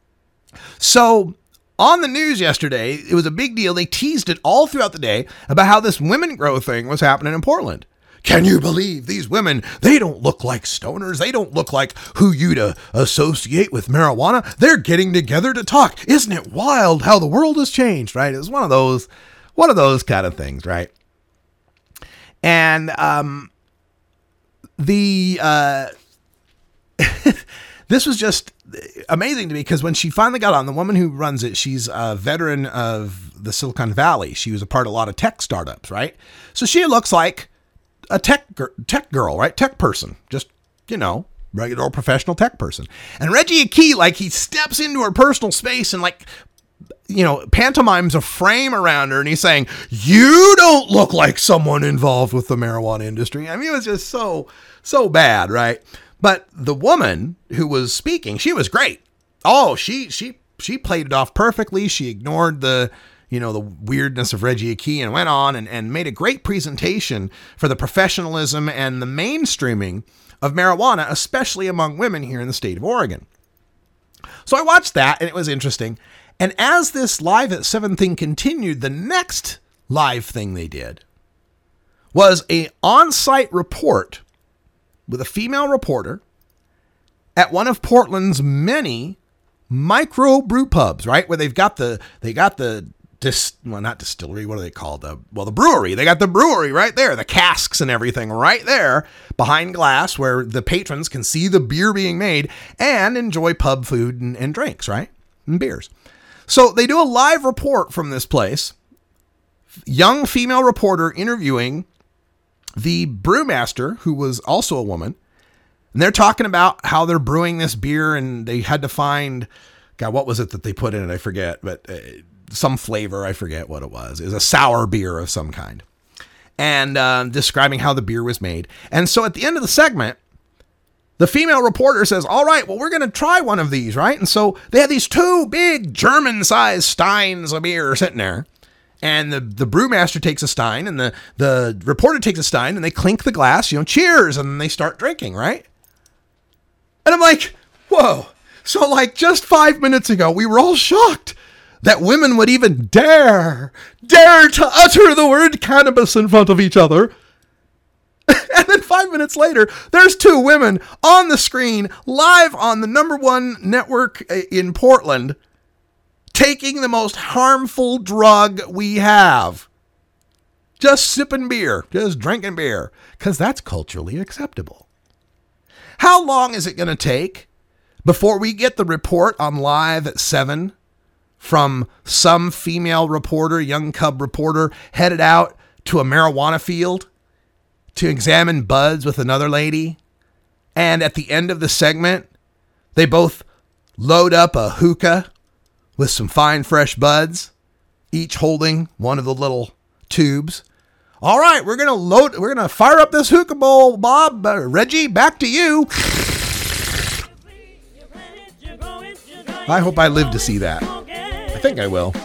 So on the news yesterday, it was a big deal. They teased it all throughout the day about how this Women Grow thing was happening in Portland. Can you believe these women? They don't look like stoners. They don't look like who you'd associate with marijuana. They're getting together to talk. Isn't it wild how the world has changed, right? It was one of those kind of things, right? And this was just amazing to me because when she finally got on, the woman who runs it, she's a veteran of the Silicon Valley. She was a part of a lot of tech startups, right? So she looks like a tech girl, right? Tech person, just, regular old professional tech person. And Reggie Akey, like, he steps into her personal space and, like, pantomimes a frame around her, and he's saying, "You don't look like someone involved with the marijuana industry." I mean, it was just so bad, right? But the woman who was speaking, she was great. Oh, she played it off perfectly. She ignored the weirdness of Reggie Akey and went on and made a great presentation for the professionalism and the mainstreaming of marijuana, especially among women here in the state of Oregon. So I watched that, and it was interesting. And as this Live at 7 thing continued, the next live thing they did was a on-site report with a female reporter at one of Portland's many micro brew pubs, right? Where not distillery. What are they called? The brewery. They got the brewery right there, the casks and everything right there behind glass where the patrons can see the beer being made and enjoy pub food and drinks, right? And beers. So they do a live report from this place. Young female reporter interviewing the brewmaster, who was also a woman. And they're talking about how they're brewing this beer and they had to find, God, what was it that they put in it? I forget, but some flavor. I forget what it was. It was a sour beer of some kind. And describing how the beer was made. And so at the end of the segment, the female reporter says, "All right, well, we're going to try one of these," right? And so they had these two big German-sized steins of beer sitting there. And the brewmaster takes a stein and the reporter takes a stein and they clink the glass, cheers, and they start drinking, right? And I'm like, whoa. So like just 5 minutes ago, we were all shocked that women would even dare to utter the word cannabis in front of each other. And then 5 minutes later, there's two women on the screen, live on the #1 network in Portland, taking the most harmful drug we have. Just sipping beer, just drinking beer, because that's culturally acceptable. How long is it going to take before we get the report on Live at 7 from some female reporter, young cub reporter, headed out to a marijuana field to examine buds with another lady? And at the end of the segment, they both load up a hookah with some fine fresh buds, each holding one of the little tubes. All right, we're going to fire up this hookah bowl, Bob. Reggie, back to you. I hope I live to see that. I think I will.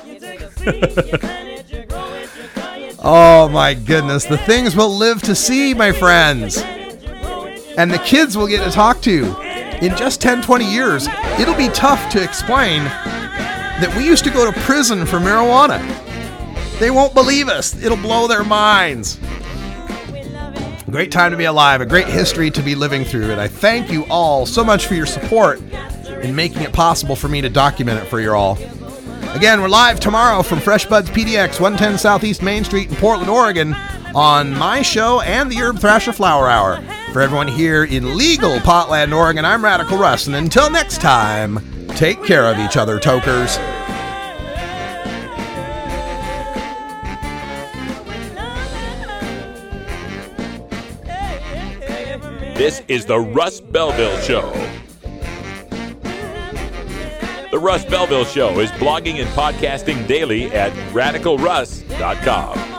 Oh my goodness, the things we'll live to see, my friends. And the kids will get to talk to. In just 10, 20 years, it'll be tough to explain that we used to go to prison for marijuana. They won't believe us. It'll blow their minds. A great time to be alive, a great history to be living through, and I thank you all so much for your support in making it possible for me to document it for you all. Again, we're live tomorrow from Fresh Buds PDX, 110 Southeast Main Street in Portland, Oregon, on my show and the Herb Thrasher Flower Hour. For everyone here in legal Potland, Oregon, I'm Radical Russ, and until next time, take care of each other, tokers. This is the Russ Belville Show. The Russ Belville Show is blogging and podcasting daily at radicalruss.com.